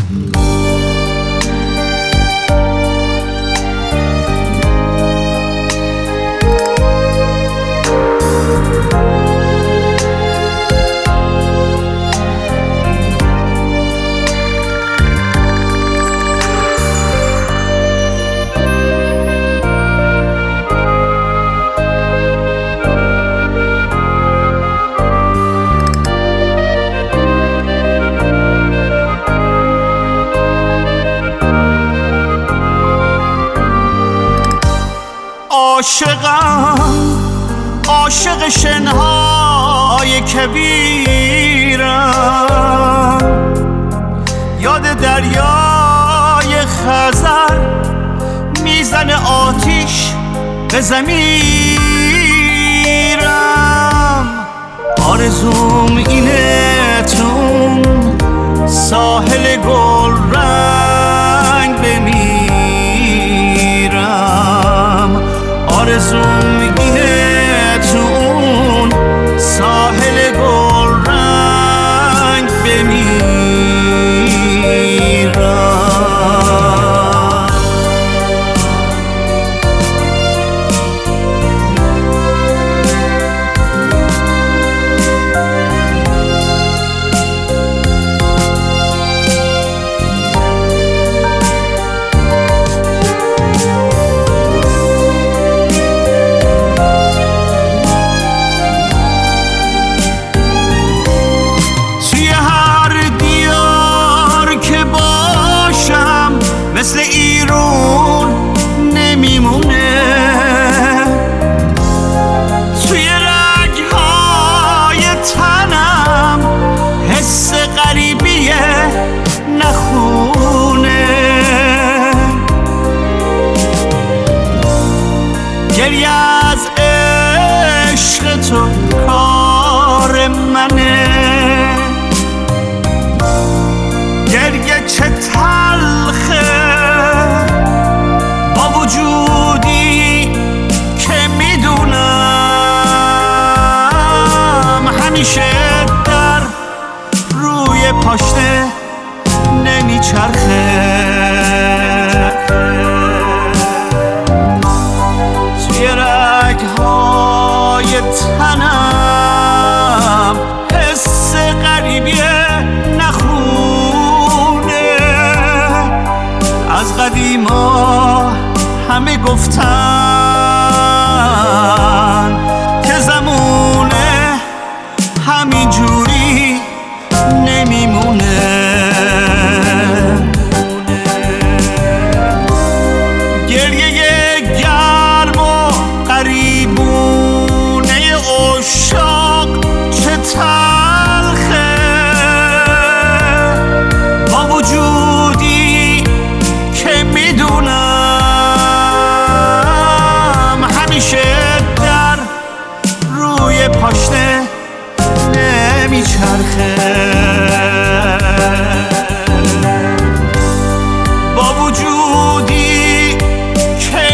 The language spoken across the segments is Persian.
عاشق شنهای کبیرم، یاد دریای خزر میزنه آتیش به ضمیرم. آرزوم اینه تون ساحل گل رنگ بمیرم. آرزوم اینه تون ساحل گل رنگ بمیرم. مثل ایرون نمیمونه، توی رگهای تنم حس غریبیه نخونه. گریه از عشق تو کار منه، گریه چه تلخه با وجودی که میدونم همیشه در روی پاشنه نمیچرخه. توی رگهای تنم حس غریبیه نخونه. از قدیما همه گفتن که زمونه همین جوری نمیمونه. گریه گرم و قریبونه عشاق چه تلخه با وجودی که میدونم همیشه در روی پاشنه نمیچرخه. با وجودی که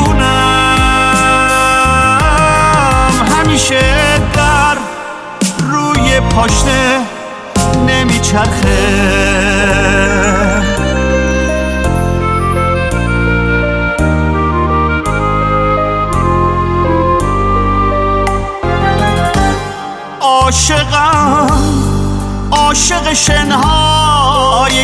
میدونم همیشه در روی پاشنه نمیچرخه. عاشق شنهای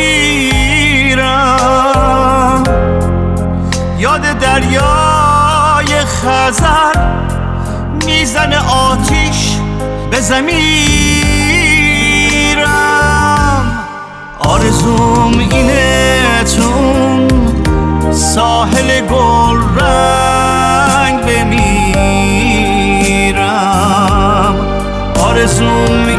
کبیرم، یاد دریای خزر میزنه آتیش به ضمیرم. آرزوم اینه تون ساحل گل رنگ بمیرم. آرزوم